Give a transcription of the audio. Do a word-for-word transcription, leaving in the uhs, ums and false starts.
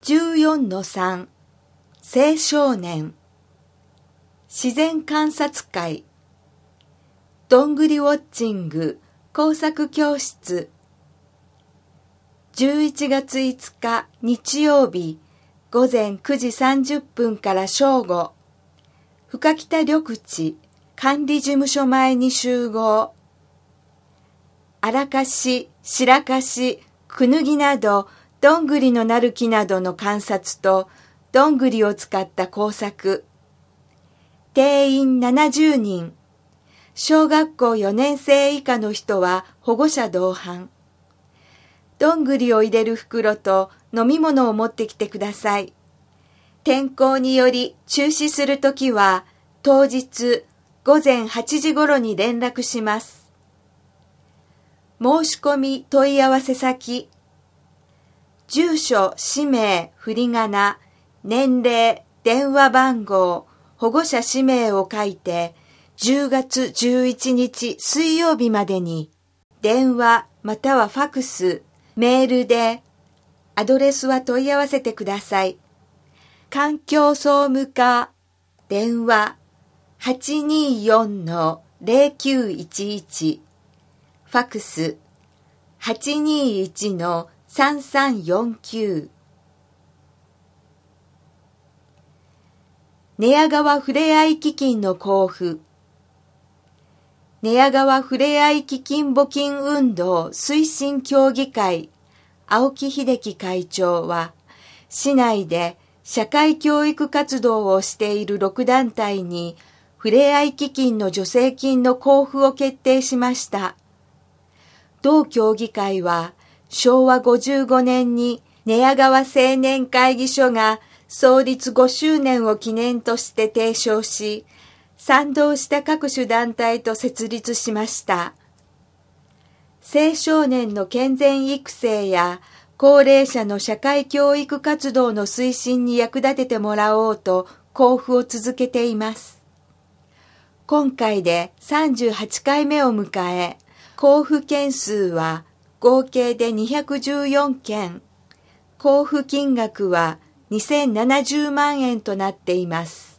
じゅうよんのさん 青少年自然観察会どんぐりウォッチング工作教室じゅういちがついつか日曜日午前くじさんじゅっぷんから正午深北緑地管理事務所前に集合。荒かし、白かし、くぬぎなどどんぐりのなる木などの観察とどんぐりを使った工作。定員ななじゅうにん。小学校よねんせい以下の人は保護者同伴。どんぐりを入れる袋と飲み物を持ってきてください。天候により中止するときは当日午前はちじ頃に連絡します。申し込み問い合わせ先。住所、氏名、振り仮名、年齢、電話番号、保護者氏名を書いてじゅうがつじゅういちにち水曜日までに電話またはファクス、メールでアドレスは問い合わせてください。環境総務課電話 はちにーよんのゼロきゅういちいち ファクス はちにーいちのさんさんよんきゅう寝屋川ふれあい基金の交付。寝屋川ふれあい基金募金運動推進協議会青木秀樹会長は市内で社会教育活動をしているろくだんたいにふれあい基金の助成金の交付を決定しました。同協議会はしょうわごじゅうごねんに寝屋川青年会議所が創立ごしゅうねんを記念として提唱し、賛同した各種団体と設立しました。青少年の健全育成や高齢者の社会教育活動の推進に役立ててもらおうと交付を続けています。今回でさんじゅうはちかいめを迎え、交付件数は合計でにひゃくじゅうよんけん、交付金額はにせんななじゅうまんえんとなっています。